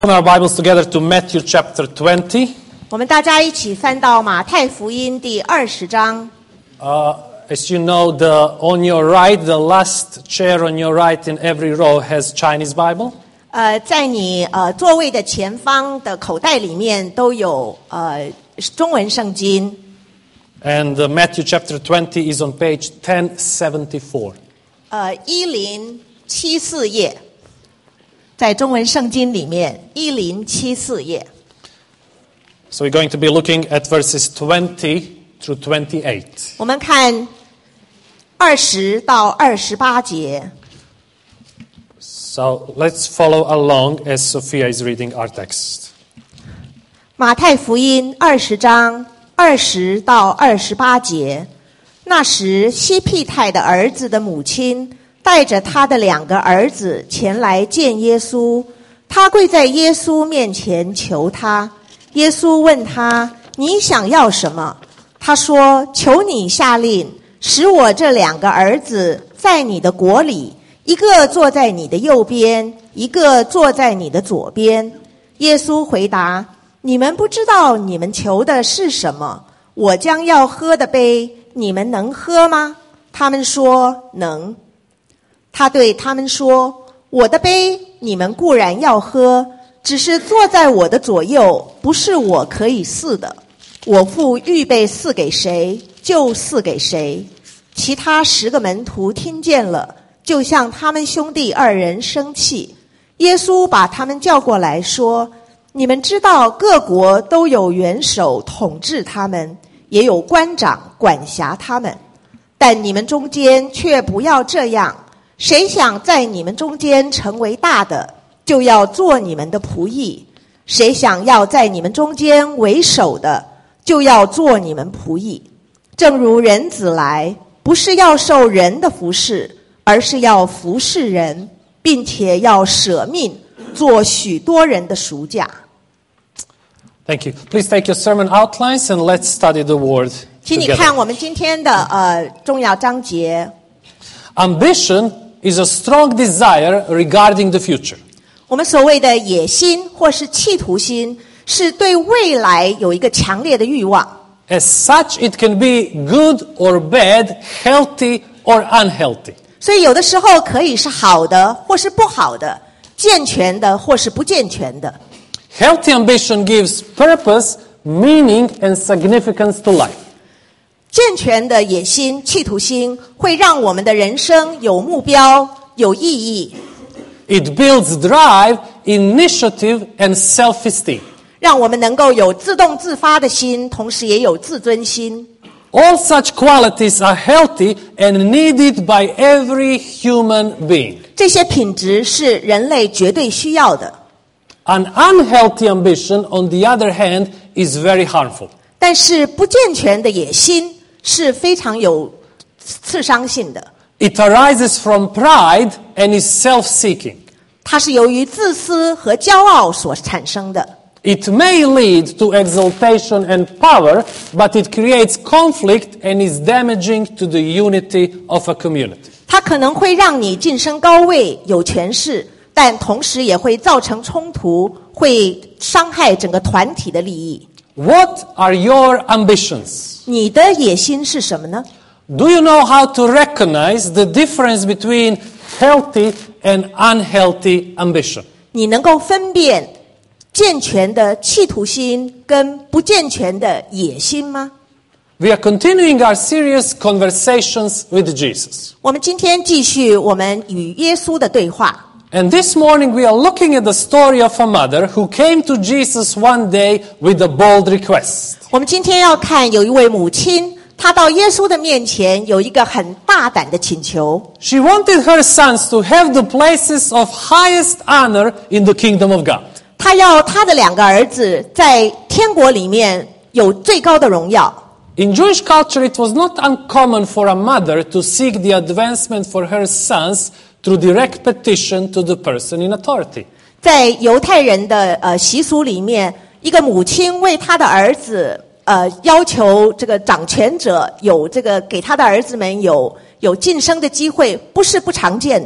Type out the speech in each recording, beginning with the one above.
Open our Bibles together to Matthew chapter 20. 我们大家一起翻到马太福音第20章。 As you know, on your right, the last chair on your right in every row has Chinese Bible. 在你座位的前方的口袋里面都有中文圣经。 And Matthew chapter 20 is on page 1074. 1074页，在中文圣经里面1074页。 So we're going to be looking at verses 20 through 28. 我们看20到28节。 So let's follow along as Sophia is reading our text. 马太福音20章20到28节。那时西庇太的儿子的母亲带着他的2个儿子前来见耶稣，他跪在耶稣面前求他。耶稣问他：你想要什么？他说：求你下令，使我这2个儿子在你的国里，一个坐在你的右边，一个坐在你的左边。耶稣回答：你们不知道你们求的是什么，我将要喝的杯，你们能喝吗？他们说能。他对他们说：我的杯你们固然要喝，只是坐在我的左右，不是我可以赐的，我父预备赐给谁，就赐给谁。其他10个门徒听见了，就向他们兄弟2人生气。耶稣把他们叫过来说：你们知道各国都有元首统治他们，也有官长管辖他们，但你们中间却不要这样。谁想在你们中间成为大的，就要做你们的仆役；谁想要在你们中间为首的，就要做你们仆役。正如人子来，不是要受人的服侍，而是要服侍人，并且要舍命做许多人的赎价。 Thank you. Please take your sermon outlines and let's study the word 请你 together. 看我们今天的重要章节。 Ambition is a strong desire regarding the future. 我们所谓的野心或是企图心，是对未来有一个强烈的欲望。 As such, it can be good or bad, healthy or unhealthy. 所以有的时候可以是好的，或是不好的，健全的，或是不健全的。 Healthy ambition gives purpose, meaning and significance to life. 健全的野心、企图心会让我们的人生有目标、有意义。 It builds drive, initiative and self-esteem. 让我们能够有自动自发的心，同时也有自尊心。 All such qualities are healthy and needed by every human being. 这些品质是人类绝对需要的。 An unhealthy ambition, on the other hand, is very harmful. 但是不健全的野心是非常有刺伤性的。 It arises from pride and is self-seeking. 它是由于自私和骄傲所产生的。 It may lead to exaltation and power, but it creates conflict and is damaging to the unity of a community. 它可能会让你晋升高位，有权势，但同时也会造成冲突，会伤害整个团体的利益。 What are your ambitions? 你的野心是什么呢？ Do you know how to recognize the difference between healthy and unhealthy ambition? 你能够分辨健全的企图心跟不健全的野心吗？ We are continuing our serious conversations with Jesus. 我们今天继续我们与耶稣的对话。 And this morning we are looking at the story of a mother who came to Jesus one day with a bold request. 我们今天要看有一位母亲，她到耶稣的面前有一个很大胆的请求。 She wanted her sons to have the places of highest honor in the kingdom of God. 她要她的2个儿子在天国里面有最高的荣耀。 In Jewish culture, it was not uncommon for a mother to seek the advancement for her sons through direct petition to the person in authority. 在犹太人的习俗里面，一个母亲为她的儿子要求这个掌权者有这个给他的儿子们有晋升的机会，不是不常见的。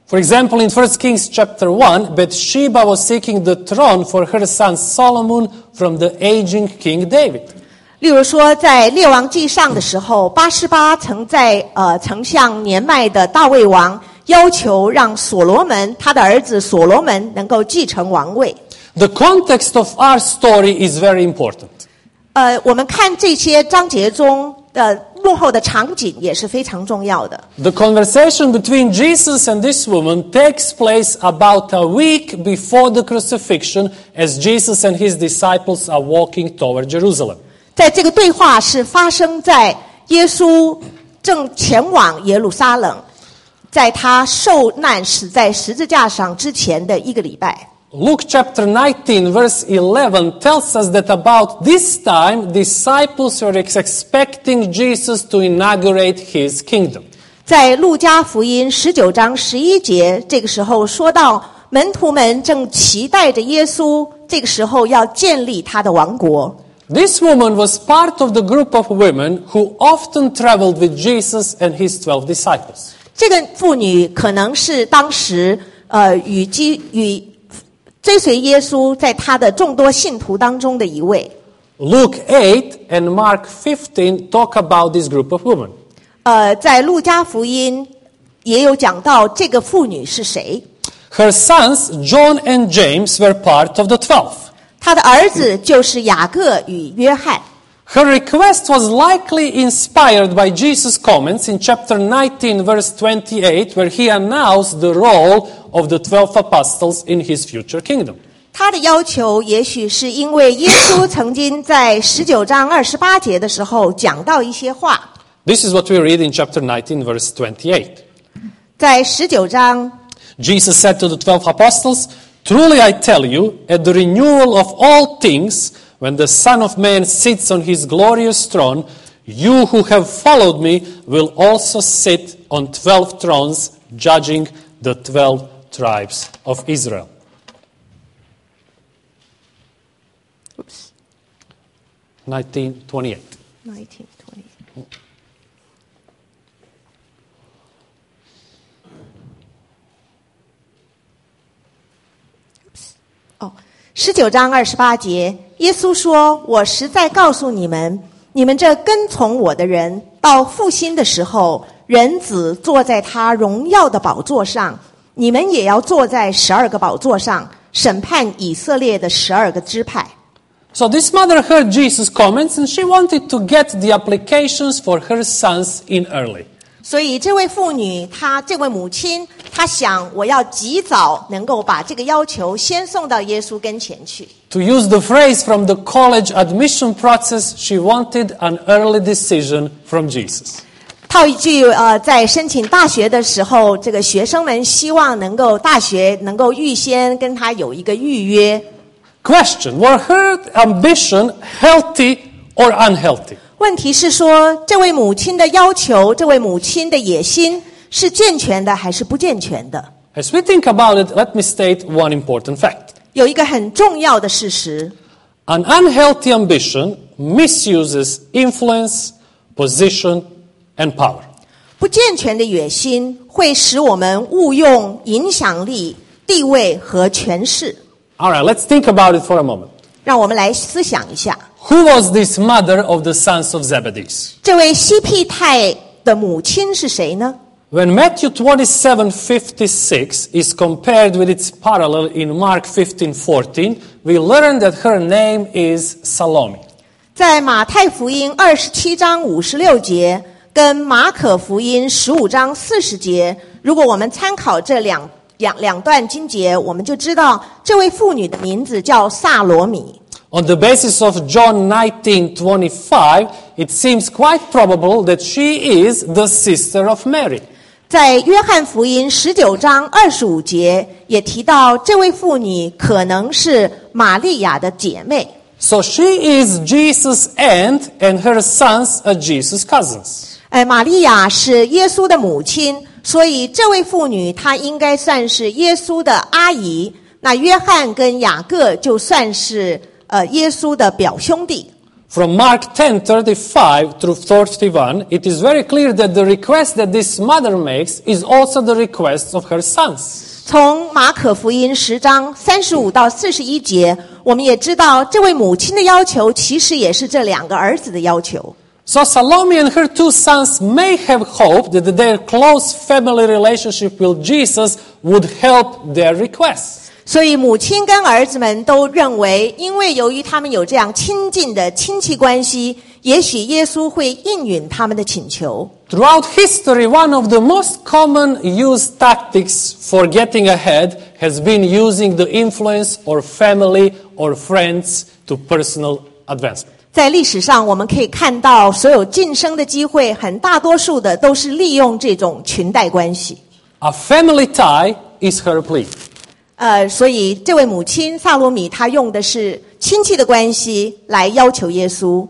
For example, in 1 Kings chapter 1, Bathsheba was seeking the throne for her son Solomon from the aging King David. 例如说，在列王记上的时候，巴示巴曾向年迈的大卫王要求让所罗门他的儿子所罗门能够继承王位。 The context of our story is very important. 我们看这些章节中的幕后的场景也是非常重要的。 The conversation between Jesus and this woman takes place about a week before the crucifixion as Jesus and his disciples are walking toward Jerusalem. 在这个对话是发生在耶稣正前往耶路撒冷，在他受难死在十字架上之前的一个礼拜。 Luke chapter 19 verse 11 tells us that about this time disciples were expecting Jesus to inaugurate his kingdom. 在路加福音19章11节，这个时候说到门徒们正期待着耶稣这个时候要建立他的王国。 This woman was part of the group of women who often traveled with Jesus and his 12 disciples. 这个妇女可能是当时与追随耶稣在他的众多信徒当中的一位。 Luke 8 and Mark 15 talk about this group of women. 在路加福音也有讲到这个妇女是谁。 Her sons John and James were part of the 12. 他的儿子就是雅各与约翰。 Her request was likely inspired by Jesus' comments in chapter 19 verse 28 where he announced the role of the 12 apostles in his future kingdom. 他的要求也许是因为耶稣曾经在19章28节的时候讲到一些话。 This is what we read in chapter 19 verse 28. 在19章 Jesus said to the 12 apostles, "Truly I tell you, at the renewal of all things, when the Son of Man sits on his glorious throne, you who have followed me will also sit on 12 thrones, judging the 12 tribes of Israel." Oops. 19:28. 19:20。19章28节，耶稣说：“我实在告诉你们，你们这跟从我的人，到复兴的时候，人子坐在他荣耀的宝座上，你们也要坐在12个宝座上，审判以色列的12个支派。” So this mother heard Jesus' comments and she wanted to get the applications for her sons in early. 所以这位妇女，这位母亲，她想，我要及早能够把这个要求先送到耶稣跟前去。 To use the phrase from the college admission process, she wanted an early decision from Jesus. 套一句在申请大学的时候，这个学生们希望大学能够预先跟他有一个预约。 Question: Were her ambition healthy or unhealthy? 问题是说，这位母亲的要求，这位母亲的野心是健全的还是不健全的？ As we think about it, let me state one important fact. 有一个很重要的事实。 An unhealthy ambition misuses influence, position, and power. 不健全的野心会使我们误用影响力、地位和权势。 All right, let's think about it for a moment. 让我们来思想一下， Who was this mother of the sons of Zebedee? 这位西庇太的母亲是谁呢？ When Matthew 27:56 is compared with its parallel in Mark 15:14, we learn that her name is Salome. 在马太福音27章56节跟马可福音15章40节，如果我们参考这两段经节，我们就知道这位妇女的名字叫撒罗米。 On the basis of John 19:25, it seems quite probable that she is the sister of Mary. 在约翰福音19章25节也提到，这位妇女可能是玛利亚的姐妹。 So she is Jesus' aunt and her sons are Jesus' cousins. 玛利亚是耶稣的母亲，所以这位妇女她应该算是耶稣的阿姨。那约翰跟雅各就算是耶稣的表兄弟。 From Mark 10:35 through 31, it is very clear that the request that this mother makes is also the request of her sons. 从马可福音10章35到41节，我们也知道这位母亲的要求其实也是这两个儿子的要求。 So Salome and her two sons may have hoped that their close family relationship with Jesus would help their requests. 所以母亲跟儿子们都认为，因为由于他们有这样亲近的亲戚关系，也许耶稣会应允他们的请求。 Throughout history, one of the most common used tactics for getting ahead has been using the influence or family or friends to personal advancement. 在历史上，我们可以看到，所有晋升的机会，很大多数的都是利用这种裙带关系。 A family tie is her plea. 所以这位母亲萨罗米，她用的是亲戚的关系来要求耶稣。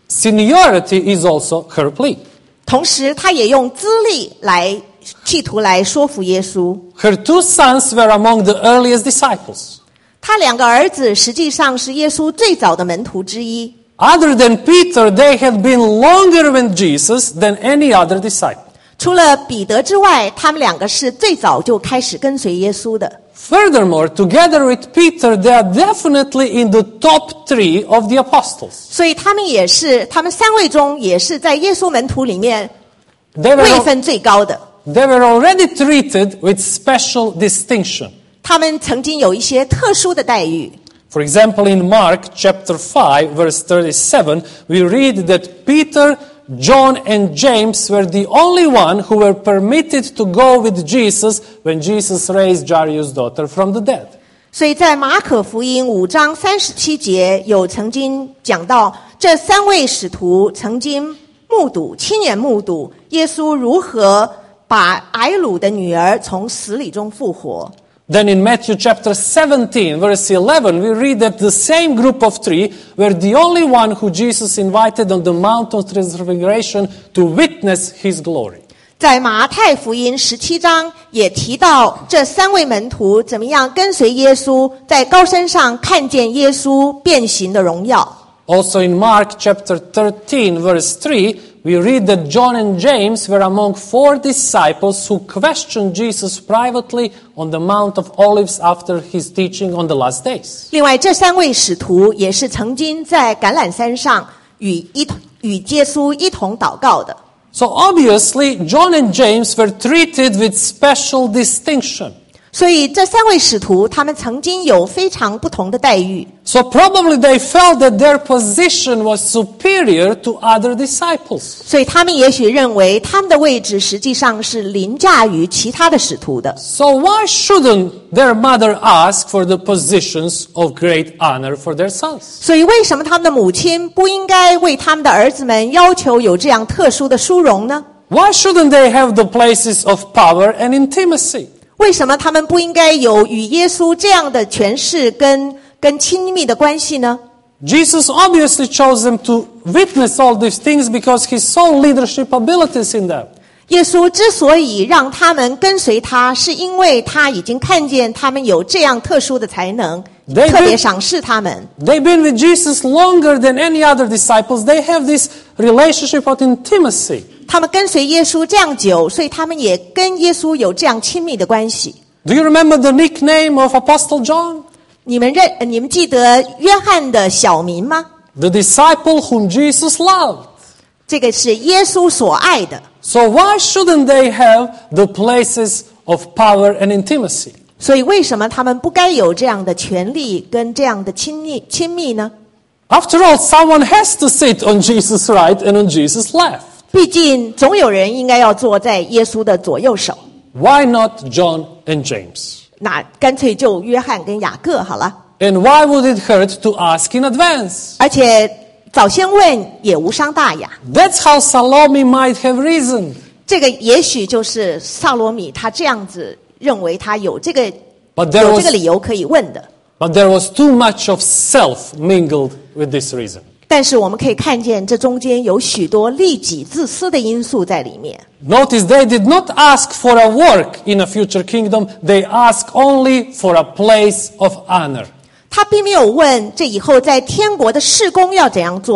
Seniority is also her plea. 同时，她也用资历来企图来说服耶稣。 Her two sons were among the earliest disciples. 她两个儿子实际上是耶稣最早的门徒之一。 Other than Peter, they had been longer with Jesus than any other disciple. 除了彼得之外，他们两个是最早就开始跟随耶稣的。 Furthermore, together with Peter, they are definitely in the top 3 of the apostles. 所以他们三位中也是在耶稣门徒里面 They 位 were, 分最高的。 they were already treated with special distinction. 他们曾经有一些特殊的待遇。 For example, in Mark chapter 5, verse 37, we read that Peter, John, and James were the only one who were permitted to go with Jesus when Jesus raised Jairus' daughter from the dead. 所以在马可福音5章37节有曾经讲到，这三位使徒曾经亲眼目睹耶稣如何把睚鲁的女儿从死里中复活。 Then in Matthew chapter 17, verse 11, we read that the same group of 3 were the only one who Jesus invited on the Mount of Transfiguration to witness his glory. 在马太福音17章也提到这三位门徒怎么样跟随耶稣，在高山上看见耶稣变形的荣耀。 Also in Mark chapter 13, verse 3, we read that John and James were among 4 disciples who questioned Jesus privately on the Mount of Olives after his teaching on the last days. 另外，这三位使徒也是曾经在橄榄山上与耶稣一同祷告的。 So obviously, John and James were treated with special distinction. 所以这三位使徒他们曾经有非常不同的待遇。 So probably they felt that their position was superior to other disciples. 所以他们也许认为他们的位置实际上是凌驾于其他的使徒的。 So why shouldn't their mother ask for the positions of great honor for their sons? 所以为什么他们的母亲不应该为他们的儿子们要求有这样特殊的殊荣呢？ Why shouldn't they have the places of power and intimacy? 为什么他们不应该有与耶稣这样的权势跟亲密的关系呢？ Jesus obviously chose them to witness all these things because he saw leadership abilities in them. 耶稣之所以让他们跟随他，是因为他已经看见他们有这样特殊的才能，特别赏识他们。 They've been with Jesus longer than any other disciples. They have this relationship of intimacy. 他们跟随耶稣这样久，所以他们也跟耶稣有这样亲密的关系。 Do you remember the nickname of Apostle John? 你们记得约翰的小名吗？ The disciple whom Jesus loved. 这个是耶稣所爱的。 So why shouldn't they have the places of power and intimacy? 所以为什么他们不该有这样的权利跟这样的亲密呢？ After all, someone has to sit on Jesus' right and on Jesus' left. 毕竟总有人应该要坐在耶稣的左右手。 Why not John and James? 那干脆就约翰跟雅各好了。 And why would it hurt to ask in advance? 而且早先问也无伤大雅。 That's how Salome might have reasoned. 这个也许就是萨罗米他这样子认为他有这个理由可以问的。 But there was too much of self mingled with this reason. 但是我们可以看见这中间有许多利己自私的因素在里面。 Notice they did not ask for a work in a future kingdom. They asked only for a place of honor. 他并没有问这以后在天国的事工要怎样做，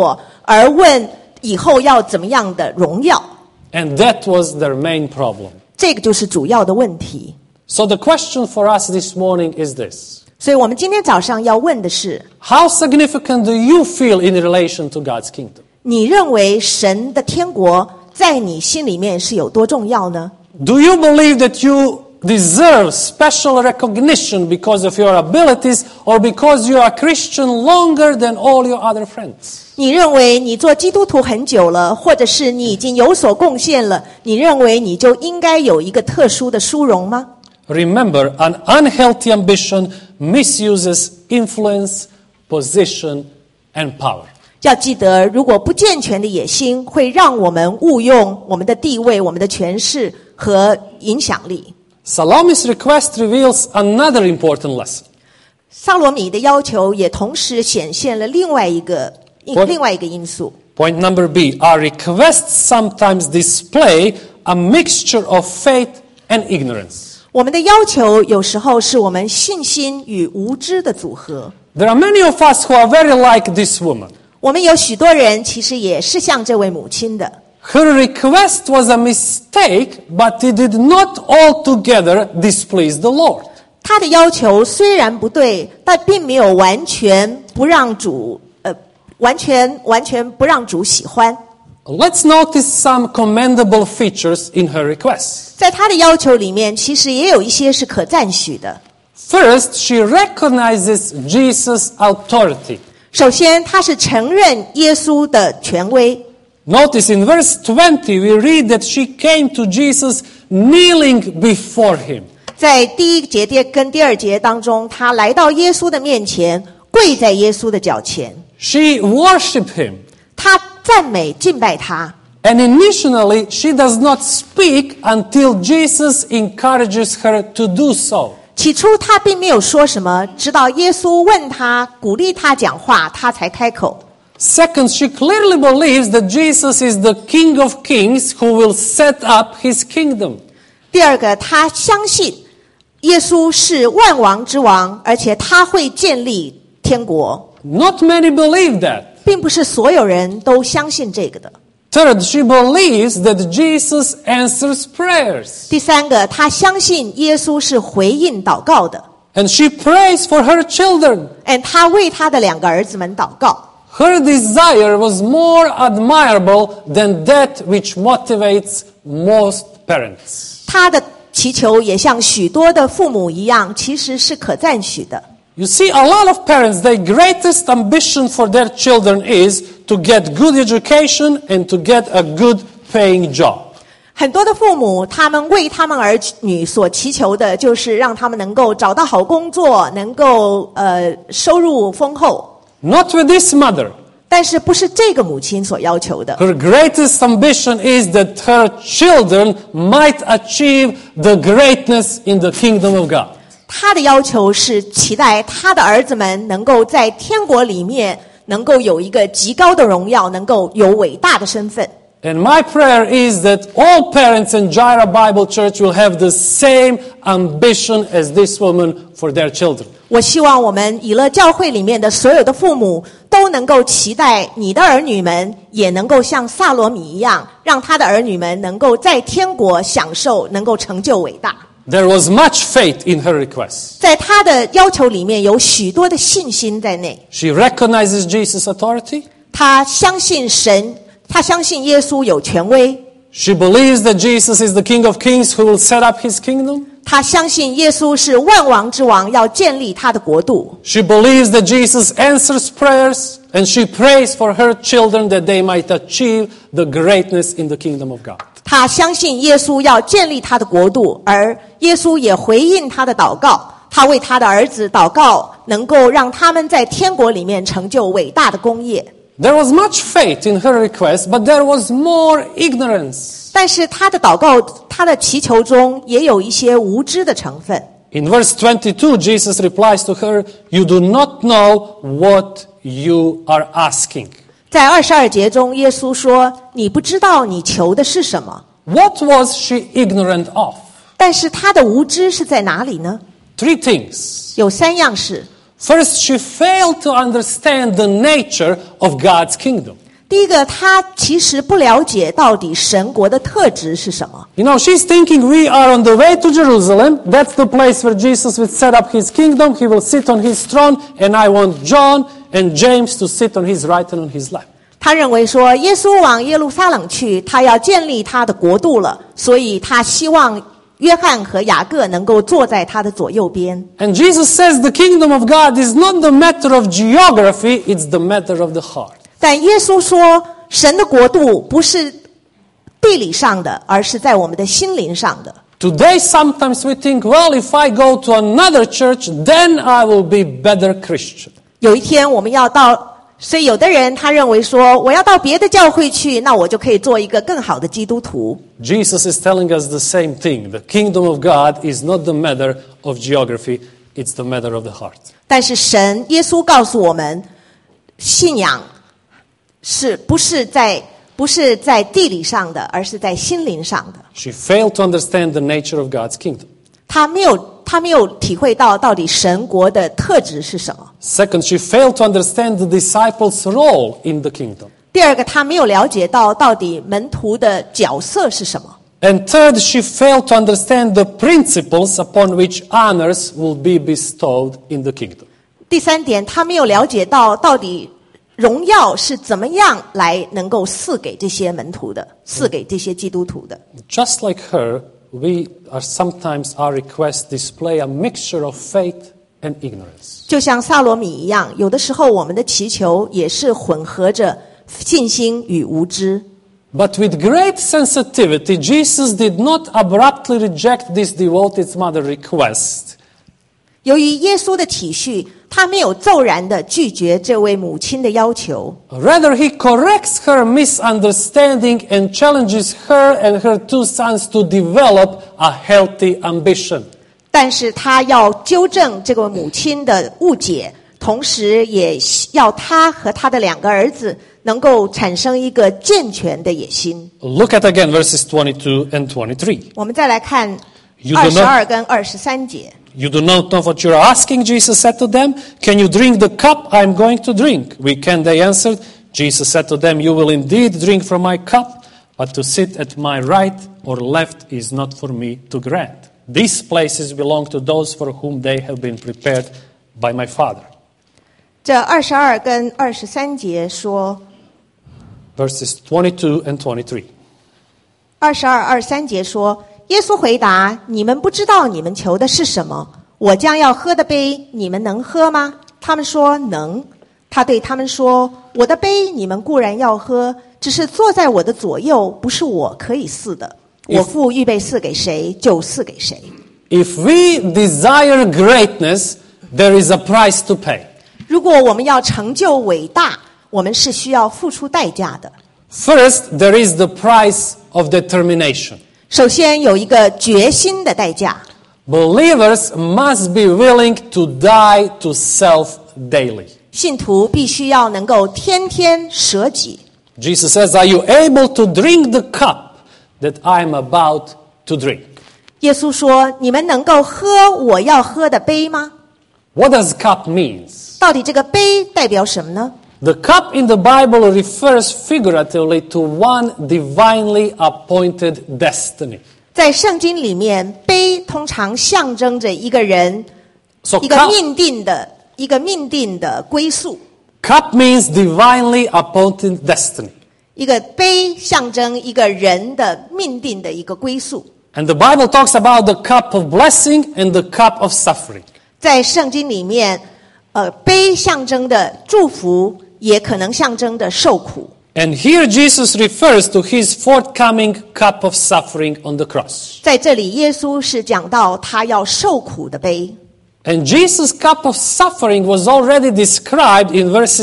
而问以后要怎么样的荣耀。 And that was their main problem. 这个就是主要的问题。 So the question for us this morning is this. 所以我们今天早上要问的是， How significant do you feel in relation to God's kingdom? 你认为神的天国在你心里面是有多重要呢？ Do you believe that you deserve special recognition because of your abilities or because you are a Christian longer than all your other friends? 你认为你做基督徒很久了，或者是你已经有所贡献了，你认为你就应该有一个特殊的殊荣吗？ Remember, an unhealthy ambition misuses influence, position, and power. 要记得，如果不健全的野心会让我们误用我们的地位、我们的权势和影响力。 Salome's request reveals another important lesson. 撒罗米的要求也同时显现了另外一个因素。 Point number B, our requests sometimes display a mixture of faith and ignorance. 我们的要求有时候是我们信心与无知的组合。 There are many of us who are very like this woman. 我们有许多人其实也是像这位母亲的。 Her request was a mistake, but it did not altogether displease the Lord. 她的要求虽然不对，但并没有完全不让主喜欢。 Let's notice some commendable features in her request. 在她的要求里面，其实也有一些是可赞许的。 First, she recognizes Jesus' authority. 首先，她是承认耶稣的权威。 Notice in verse 20, we read that she came to Jesus kneeling before him. 在第一节跟第二节当中，她来到耶稣的面前，跪在耶稣的脚前， She worshiped him. 她赞美敬拜他。 And initially, she does not speak until Jesus encourages her to do so. 起初她并没有说什么，直到耶稣问她，鼓励她讲话，她才开口。 Second, she clearly believes that Jesus is the King of Kings who will set up his kingdom. 第二个，她相信耶稣是万王之王，而且他会建立天国。 Not many believe that. 并不是所有人都相信这个的。 Third, she believes that Jesus answers prayers. 第三个，她相信耶稣是回应祷告的， And she prays for her children. 她为她的两个儿子们祷告。 Her desire was more admirable than that which motivates most parents. 她的祈求也像许多的父母一样，其实是可赞许的。 You see, a lot of parents, their greatest ambition for their children is to get good education and to get a good paying job. 很多的父母，他们为他们儿女所祈求的，就是让他们能够找到好工作，能够收入丰厚。 Not with this mother. 但是不是这个母亲所要求的。 Her greatest ambition is that her children might achieve the greatness in the kingdom of God. 她的要求是期待她的儿子们能够在天国里面能够有一个极高的荣耀，能够有伟大的身份。 And my prayer is that all parents in Jaira Bible Church will have the same ambition as this woman for their children. 我希望我们以乐教会里面的所有的父母都能够期待你的儿女们也能够像撒罗米一样，让他的儿女们能够在天国享受，能够成就伟大。 There was much faith in her request. 在他的要求里面有许多的信心在内。 She recognizes Jesus' authority. 他相信神，他相信耶稣有权威。 She believes that Jesus is the King of Kings who will set up his kingdom. 他相信耶稣是万王之王，要建立他的国度。 She believes that Jesus answers prayers, and she prays for her children that they might achieve the greatness in the kingdom of God. 他相信耶稣要建立他的国度，而耶稣也回应他的祷告。他为他的儿子祷告，能够让他们在天国里面成就伟大的功业。 There was much faith in her request, but there was more ignorance. 但是他的祷告，他的祈求中也有一些无知的成分。 In verse 22, Jesus replies to her, "You do not know what you are asking." 在22节中，耶稣说：“你不知道你求的是什么。” What was she ignorant of? 但是他的无知是在哪里呢？ Three things. 有3样事。 First, she failed to understand the nature of God's kingdom. 第一个，他其实不了解到底神国的特质是什么。 You know, she's thinking we are on the way to Jerusalem. That's the place where Jesus will set up his kingdom. He will sit on his throne. And I want John and James to sit on his right and on his left. 他认为说，耶稣往耶路撒冷去，他要建立他的国度了，所以他希望约翰和雅各能够坐在他的左右边。 And Jesus says the kingdom of God is not the matter of geography, it's the matter of the heart. 但耶稣说，神的国度不是地理上的，而是在我们的心灵上的。 Today, sometimes we think, well, if I go to another church, then I will be better Christian. 有一天我们要到，所以有的人他认为说，我要到别的教会去，那我就可以做一个更好的基督徒。 Jesus is telling us the same thing. The kingdom of God is not the matter of geography, it's the matter of the heart. 但是耶稣告诉我们，信仰不是在地理上的，而是在心灵上的。 She failed to understand the nature of God's kingdom. 他没有体会到底神国的特质是什么。 Second, she failed to understand the disciples' role in the kingdom. 第二个，他没有了解到底门徒的角色是什么。 And third, she failed to understand the principles upon which honors will be bestowed in the kingdom. 第三点，他没有了解到底荣耀是怎么样来能够赐给这些门徒的，赐给这些基督徒的。 Just like her, we are sometimes our requests display a mixture of faith and ignorance. 就像撒罗米一样，有的时候我们的祈求也是混合着信心与无知。 But with great sensitivity, Jesus did not abruptly reject this devoted mother's request. 由于耶稣的体恤，他没有骤然地拒绝这位母亲的要求。 Rather, he corrects her misunderstanding and challenges her and her two sons to develop a healthy ambition. 但是他要纠正这个母亲的误解，同时也要他和他的两个儿子能够产生一个健全的野心。 Look at again verses 22 and 23. 我们再来看 You do not- 22跟23节。 You do not know what you are asking, Jesus said to them. Can you drink the cup I am going to drink? We can, they answered. Jesus said to them, You will indeed drink from my cup, but to sit at my right or left is not for me to grant. These places belong to those for whom they have been prepared by my Father. 这22跟23节说 Verses 22 and 23. ，22、23节说，耶稣回答：“你们不知道你们求的是什么？我将要喝的杯，你们能喝吗？”他们说：“能。”他对他们说：“我的杯你们固然要喝，只是坐在我的左右，不是我可以赐的。我父预备赐给谁，就赐给谁。” If we desire greatness, there is a price to pay. 如果我们要成就伟大，我们是需要付出代价的。 First, there is the price of determination. 首先有一个决心的代价。 Believers must be willing to die to self daily. 信徒必须要能够天天舍己。 Jesus says, Are you able to drink the cup that I am about to drink? 耶稣说：“你们能够喝我要喝的杯吗？” What does cup means? 到底这个杯代表什么呢？ The cup in the Bible refers figuratively to one divinely appointed destiny. 在圣经里面，杯通常象征着一个人 So 一个命定的归宿。 cup means divinely appointed destiny. 一个杯象征一个人的命定的一个归宿。 And the Bible talks about the cup of blessing and the cup of suffering. 在圣经里面，杯象征的祝福，也可能象征的受苦。 And here Jesus refers to his forthcoming cup of suffering on the cross. 在这里，耶稣是讲到他要受苦的杯。 And Jesus' cup of suffering was already described in verses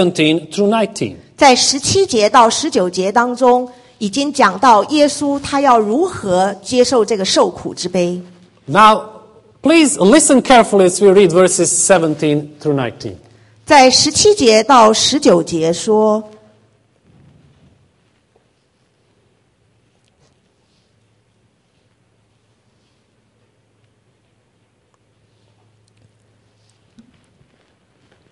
17 through 19. 在17节到19节当中，已经讲到耶稣他要如何接受这个受苦之杯。 Now, please listen carefully as we read verses 17 through 19. 在17节到19节说，耶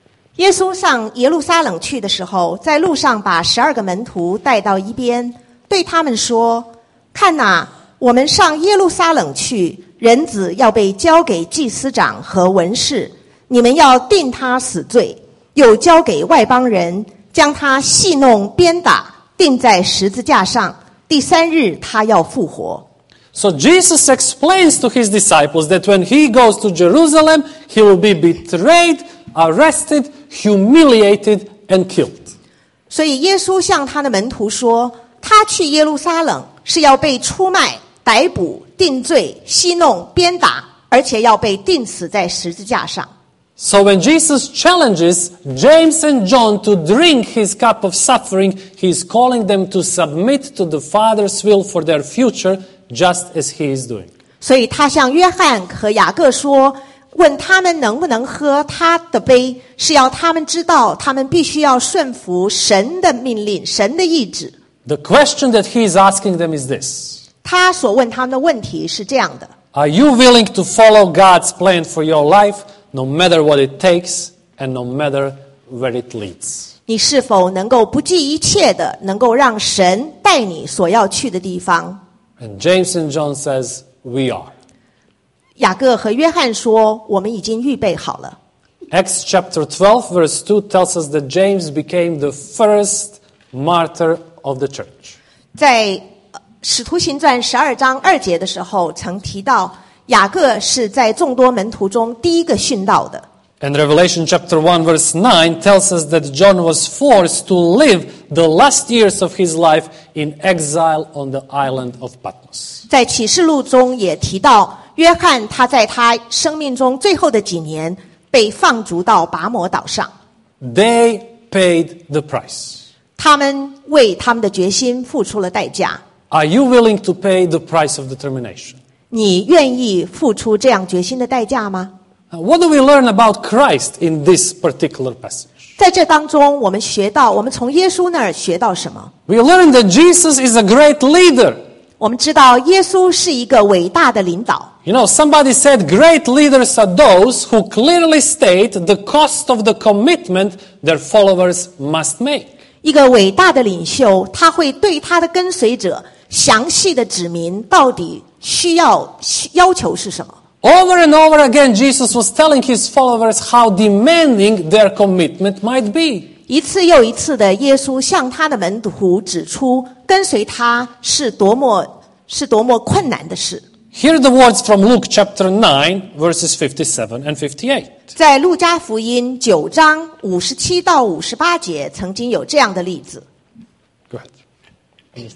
耶稣上耶路撒冷去的时候，在路上把12个门徒带到一边，对他们说：看哪，我们上耶路撒冷去，人子要被交给祭司长和文士，你们要定他死罪，又交给外邦人，将他戏弄鞭打，钉在十字架上，第3日他要复活。 So Jesus explains to his disciples that when he goes to Jerusalem, he will be betrayed, arrested, humiliated, and killed. 所以耶稣向他的门徒说，他去耶路撒冷是要被出卖、逮捕、定罪、戏弄、鞭打，而且要被钉死在十字架上。 So when Jesus challenges James and John to drink his cup of suffering, he is calling them to submit to the Father's will for their future, just as he is doing. 所以他向约翰和雅各说，问他们能不能喝他的杯，是要他们知道他们必须要顺服神的命令，神的意志。 The question that he is asking them is this. 他所问他们的问题是这样的： Are you willing to follow God's plan for your life, no matter what it takes and no matter where it leads? 你是否能够不计一切的，能够让神带你所要去的地方？ And James and John says, we are. 雅各和约翰说，我们已经预备好了。 Acts chapter 12 verse 2 tells us that James became the first martyr of the church. 在使徒行传12章2节的时候，曾提到雅各是在众多门徒中第一个殉道的。 And Revelation chapter 1 verse 9 tells us that John was forced to live the last years of his life in exile on the island of Patmos. 在启示录中也提到，约翰他在他生命中最后的几年被放逐到拔摩岛上。 They paid the price. 他们为他们的决心付出了代价。 Are you willing to pay the price of determination? 你愿意付出这样决心的代价吗？ What do we learn about Christ in this particular passage? 在这当中，我们从耶稣那儿学到什么？ We learn that Jesus is a great leader. 我们知道耶稣是一个伟大的领导。 You know, somebody said great leaders are those who clearly state the cost of the commitment their followers must make. 一个伟大的领袖，他会对他的跟随者详细的指明到底要求是什么。 Over and over again, Jesus was telling his followers how demanding their commitment might be. 一次又一次的，耶稣向他的门徒指出，跟随他是多么困难的事。 Hear the words from Luke chapter 9, verses 57 and 58. 在路加福音9章57到58节，曾经有这样的例子。 Go ahead.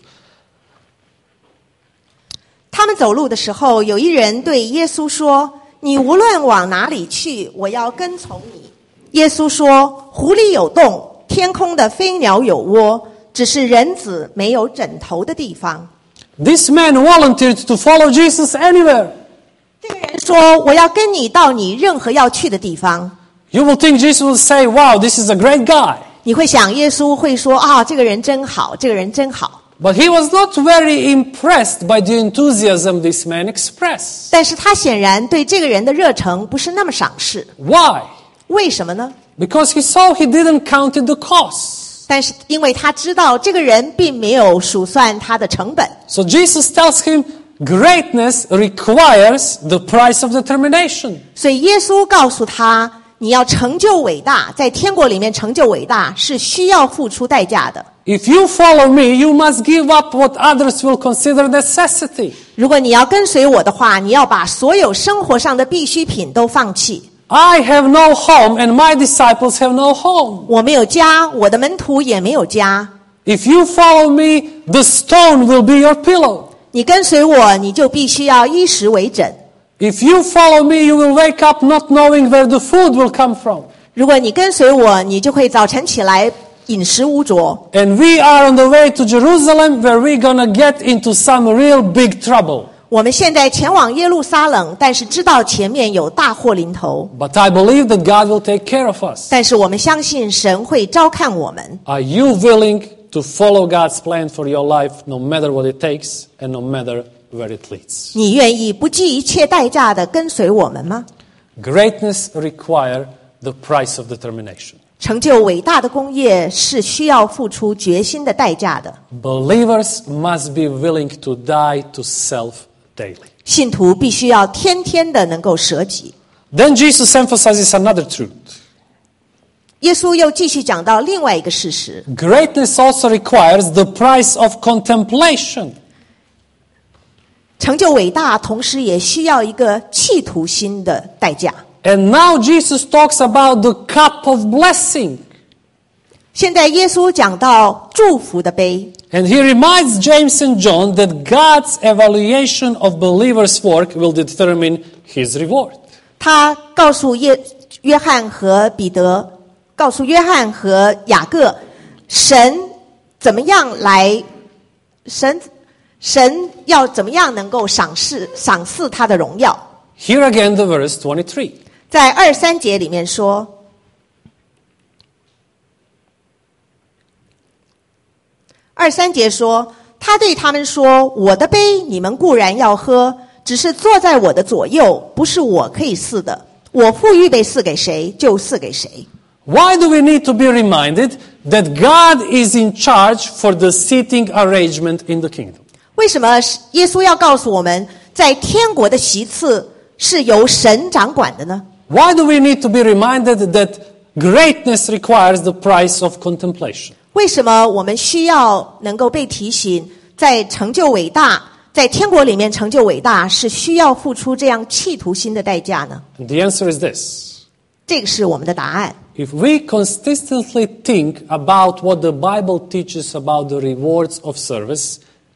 他们走路的时候，有一人对耶稣说：“你无论往哪里去，我要跟从你。”耶稣说：“湖里有洞，天空的飞鸟有窝，只是人子没有枕头的地方。” This man volunteered to follow Jesus anywhere. 这个人说：“我要跟你到你任何要去的地方。” You will think Jesus will say, wow, this is a great guy. 你会想耶稣会说：“啊，这个人真好，这个人真好。” But he was not very impressed by the enthusiasm this man expressed. 但是他显然对这个人的热诚不是那么赏识。 Why? 为什么呢？ Because he saw he didn't count the costs. 但是因为他知道这个人并没有数算他的成本。 So Jesus tells him, greatness requires the price of determination. 所以耶稣告诉他，你要成就伟大，在天国里面成就伟大是需要付出代价的。 If you follow me, you must give up what others will consider necessity. 如果你要跟随我的话，你要把所有生活上的必需品都放弃。 I have no home and my disciples have no home. 我没有家，我的门徒也没有家。 If you follow me, the stone will be your pillow. 你跟随我，你就必须要衣食为枕。 If you follow me, you will wake up not knowing where the food will come from. 如果你跟随我，你就会早晨起来饮食无着。 And we are on the way to Jerusalem where we're going to get into some real big trouble. 我们现在前往耶路撒冷，但是知道前面有大祸临头。 But I believe that God will take care of us. 但是我们相信神会照看我们。 Are you willing to follow God's plan for your life no matter what it takes and no matter where it leads? 你愿意不计一切代价的跟随我们吗？ Greatness requires the price of determination. 成就伟大的工业是需要付出决心的代价的。 Believers must be willing to die to self daily. 信徒必须要天天的能够舍己。 Then Jesus emphasizes another truth. 耶稣又继续讲到另外一个事实， Greatness also requires the price of contemplation. 成就伟大同时也需要一个企图心的代价。 And now Jesus talks about the cup of blessing. 现在耶稣讲到祝福的杯， And he reminds James and John that God's evaluation of believers' work will determine his reward. 他告诉约翰和彼得，告诉约翰和雅各，神要怎么样能够赏赐他的荣耀。 Here again the verse 23. 在23节里面说，23节说，他对他们说，我的杯你们固然要喝，只是坐在我的左右，不是我可以赐的，我父预备赐给谁就赐给谁。 Why do we need to be reminded that God is in charge for the seating arrangement in the kingdom? 为什么耶稣要告诉我们，在天国的席次是由神掌管的呢？ Why do we need to be reminded that greatness requires the price of contemplation? 为什么我们需要能够被提醒，在成就伟大，在天国里面成就伟大，是需要付出这样企图心的代价呢？ And the answer is this. 这个是我们的答案。 If we consistently think about what the Bible teaches about the rewards of service,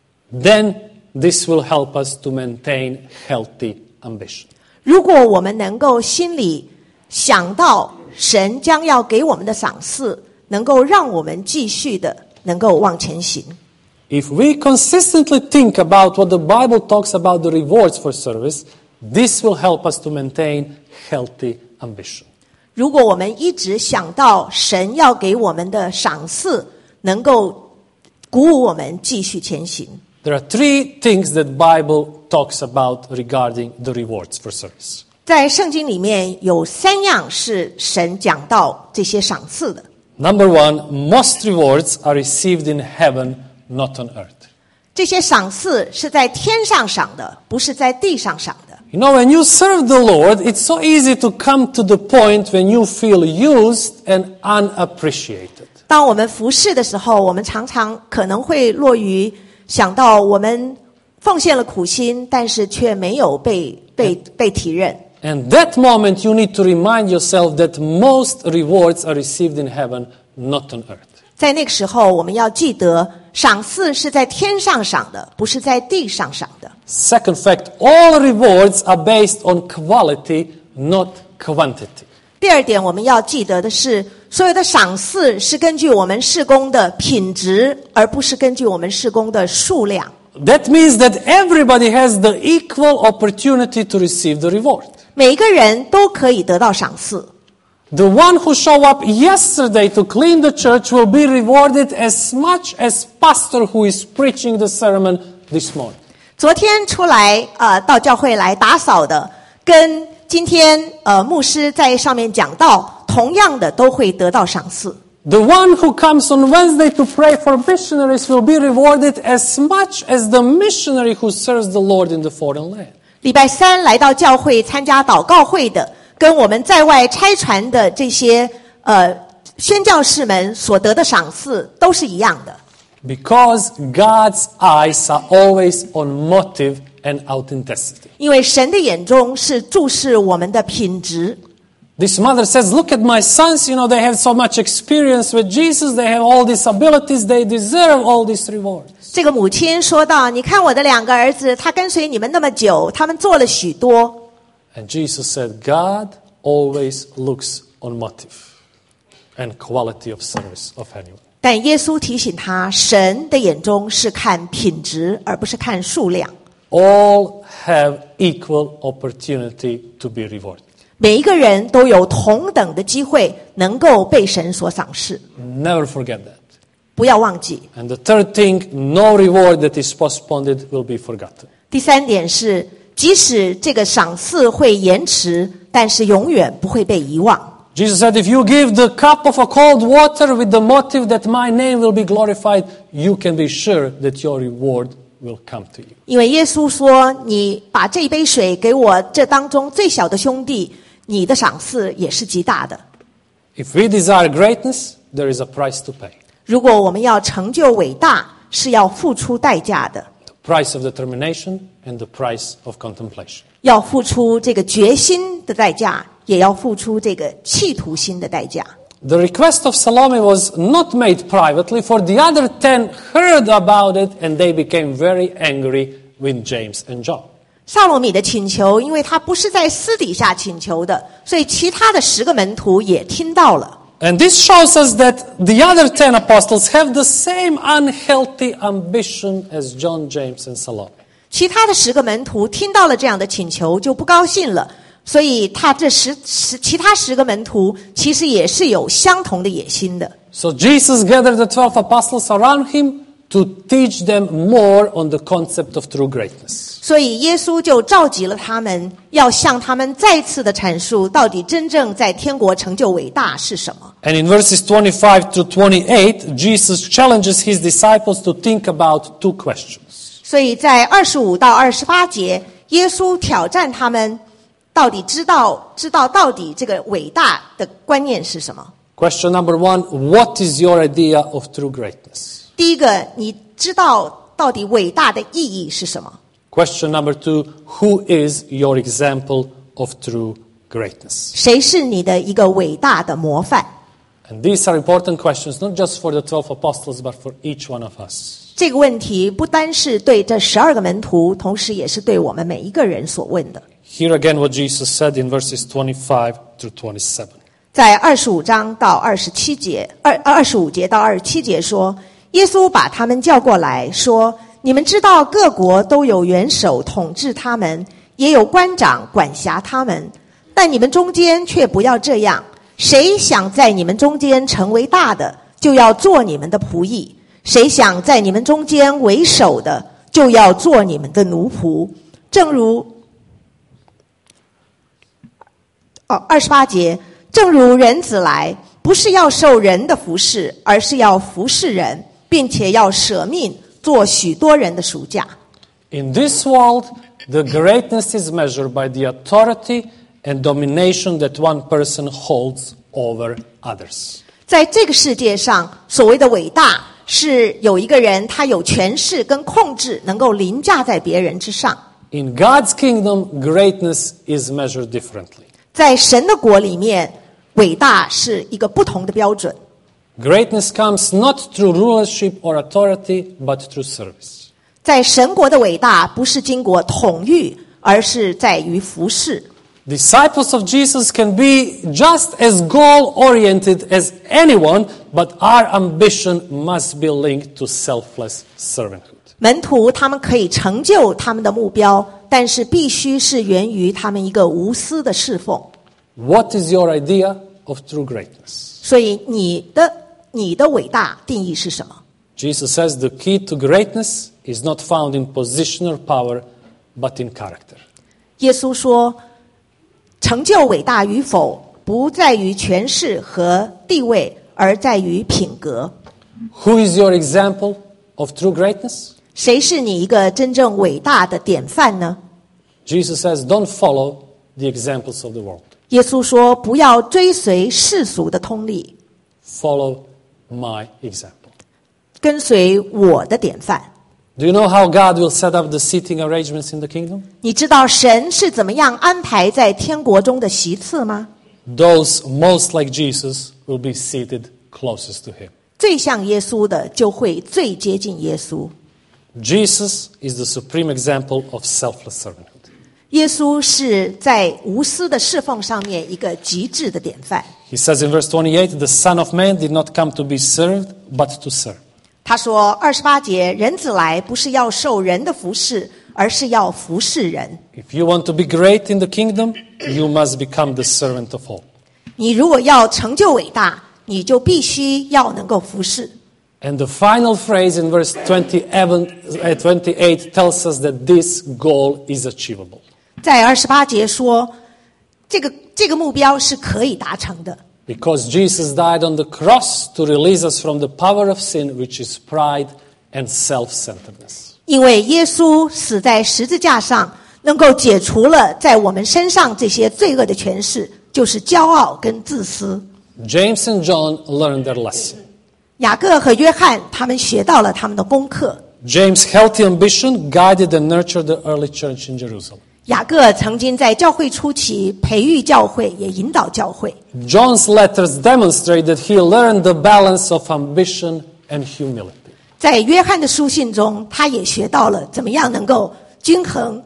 then this will help us to maintain healthy ambition. 如果我们能够心里想到神将要给我们的赏赐，能够让我们继续的能够往前行。 If we consistently think about what the Bible talks about the rewards for service, this will help us to maintain healthy ambition. 如果我们一直想到神要给我们的赏赐，能够鼓舞我们继续前行。 There are three things that Bible talks about regarding the rewards for service. 在圣经里面有3样是神讲到这些赏赐的。 Number one, most rewards are received in heaven, not on earth. 这些赏赐是在天上赏的，不是在地上赏的。 You know, when you serve the Lord, it's so easy to come to the point when you feel used and unappreciated. 当我们服侍的时候，我们常常可能会落于想到我们奉献了苦心，但是却没有被体认。 And that moment you need to remind yourself that most rewards are received in heaven, not on earth. 在那个时候，我们要记得，赏赐是在天上赏的，不是在地上赏的。 Second fact, all rewards are based on quality, not quantity. 第二点，我们要记得的是，所有的赏赐是根据我们事工的品质，而不是根据我们事工的数量。 That means that everybody has the equal opportunity to receive the reward. 每一个人都可以得到赏赐。 The one who showed up yesterday to clean the church will be rewarded as much as pastor who is preaching the sermon this morning. 昨天出来到教会来打扫的，跟今天牧师在上面讲道，同样的都会得到赏赐。 The one who comes on Wednesday to pray for missionaries will be rewarded as much as the missionary who serves the Lord in the foreign land. 礼拜3来到教会参加祷告会的，跟我们在外差传的这些宣教士们所得的赏赐都是一样的。 Because God's eyes are always on motive and authenticity. 因为神的眼中是注视我们的品质。 This mother says, look at my sons, you know, they have so much experience with Jesus, they have all these abilities, they deserve all these rewards. 这个母亲说道：“你看我的2个儿子，他跟随你们那么久，他们做了许多。” And Jesus said, God always looks on motive and quality of service of anyone. 但耶稣提醒他，神的眼中是看品质，而不是看数量。 All have equal opportunity to be rewarded. 每一个人都有同等的机会，能够被神所赏识。 Never forget that. 不要忘记。 And the third thing, no reward that is postponed will be forgotten. 第3点是，即使这个赏赐会延迟，但是永远不会被遗忘。 Jesus said, if you give the cup of a cold water with the motive that my name will be glorified, you can be sure that your reward will come to you. 因为耶稣说，你把这杯水给我这当中最小的兄弟，你的赏赐也是极大的。 If we desire greatness, there is a price to pay. 如果我们要成就伟大，是要付出代价的， The price of determination and the price of contemplation. 要付出这个决心的代价，也要付出这个企图心的代价。 The request of Salome was not made privately, for the other 10 heard about it and they became very angry with James and John. 撒罗米的请求，因为他不是在私底下请求的，所以其他的10个门徒也听到了。 And this shows us that the other 10 apostles have the same unhealthy ambition as John, James, and Salome. 其他的10个门徒听到了这样的请求，就不高兴了。所以他这其他10个门徒其实也是有相同的野心的。 So Jesus gathered the 12 apostles around him to teach them more on the concept of true greatness. 所以耶稣就召集了他们，要向他们再次的阐述，到底真正在天国成就伟大是什么。 And in verses 25 to 28, Jesus challenges his disciples to think about 2 questions. 所以在25到28节，耶稣挑战他们，到底知道到底这个伟大的观念是什么。 Question number 1, what is your idea of true greatness? 第一个，你知道到底伟大的意义是什么？ Question number 2, who is your example of true greatness? 谁是你的一个伟大的模范？ And these are important questions, not just for the 12 apostles, but for each one of us. 这个问题不单是对这12个门徒，同时也是对我们每一个人所问的。 Here again what Jesus said in verses 25 to 27. 在25章到27节，25节到27节说，耶稣把他们叫过来说，你们知道各国都有元首统治他们，也有官长管辖他们，但你们中间却不要这样。谁想在你们中间成为大的，就要做你们的仆役；谁想在你们中间为首的，就要做你们的奴仆。正如28节，正如人子来，不是要受人的服侍，而是要服侍人，并且要舍命做许多人的赎价。 In this world, the greatness is measured by the authority and domination that one person holds over others. 在这个世界上，所谓的伟大，是有一个人他有权势跟控制，能够凌驾在别人之上。 In God's kingdom, greatness is measured differently. 在神的国里面，伟大是一个不同的标准。 Greatness comes not through rulership or authority, but through service. 在神国的伟大，不是经过统御，而是在于服侍。 Disciples of Jesus can be just as goal-oriented as anyone, but our ambition must be linked to selfless servanthood. 门徒他们可以成就他们的目标，但是必须是源于他们一个无私的侍奉。 What is your idea of true greatness? 所以你的伟大定义是什么？ Jesus says the key to greatness is not found in position or power, but in character. 耶稣说，成就伟大与否，不在于权势和地位，而在于品格。 Who is your example of true greatness? 谁是你一个真正伟大的典范呢？ Jesus says, don't follow the examples of the world. 耶稣说，不要追随世俗的通例， Follow my example. 跟随我的典范。 Do you know how God will set up the seating arrangements in the kingdom? 你知道神是怎么样安排在天国中的席次吗？ Those most like Jesus will be seated closest to him. 最像耶稣的就会最接近耶稣。 Jesus is the supreme example of selfless servanthood. 耶稣是在无私的侍奉上面一个极致的典范。 He says in verse 28, the Son of Man did not come to be served, but to serve. 他说28节，人子来不是要受人的服侍，而是要服侍人。 If you want to be great in the kingdom, you must become the servant of all. 你如果要成就伟大，你就必须要能够服侍。 And the final phrase in verse 28 tells us that this goal is achievable. 在28节说，这个这个目标是可以达成的。 Because Jesus died on the cross to release us from the power of sin, which is pride and self-centeredness. 因为耶稣死在十字架上，能够解除了在我们身上这些罪恶的权势，就是骄傲跟自私。 James and John learned their lesson. 雅各和约翰他们学到了他们的功课。 James' healthy ambition guided and nurtured the early church in Jerusalem. 雅各曾经在教会初期培育教会，也引导教会。 John's letters demonstrate that he learned the balance of ambition and humility. 在约翰的书信中，他也学到了怎么样能够均衡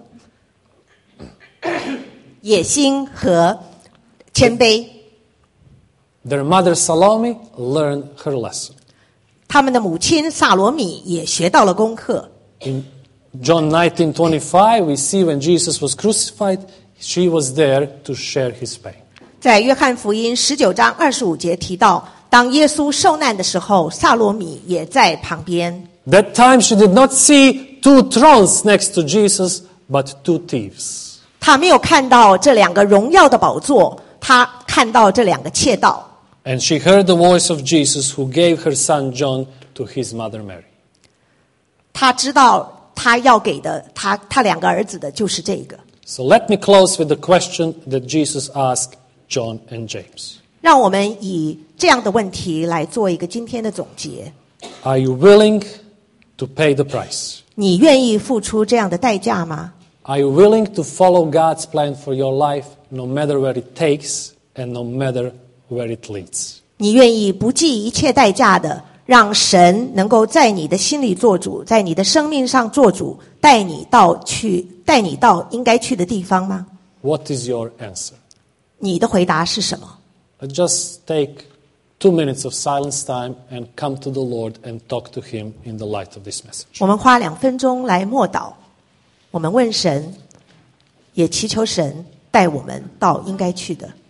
野心和谦卑。 Their mother Salome learned her lesson. 他们的母亲萨罗米也学到了功课。 In John 19:25, we see when Jesus was crucified, she was there to share his pain. 在约翰福音19章25节提到，当耶稣受难的时候，萨罗米也在旁边。 That time she did not see two thrones next to Jesus, but two thieves. 他没有看到这两个荣耀的宝座，他看到这两个窃盗。 And she heard the voice of Jesus who gave her son John to his mother Mary. 他知道他要给的他两个儿子的就是这个。 So let me close with the question that Jesus asked John and James. 让我们以这样的问题来做一个今天的总结。 Are you willing to pay the price? 你愿意付出这样的代价吗？ Are you willing to follow God's plan for your life no matter where it takes and no matter where it leads? 你愿意不计一切代价的让神能够在你的心里做主，在你的生命上做主，带你到应该去的地方吗？ What is your answer? 你的回答是什么？ Let's just take 2 minutes of silence time and come to the Lord and talk to Him in the light of this message. 我们花2分钟来默祷，我们问神，也祈求神带我们到应该去的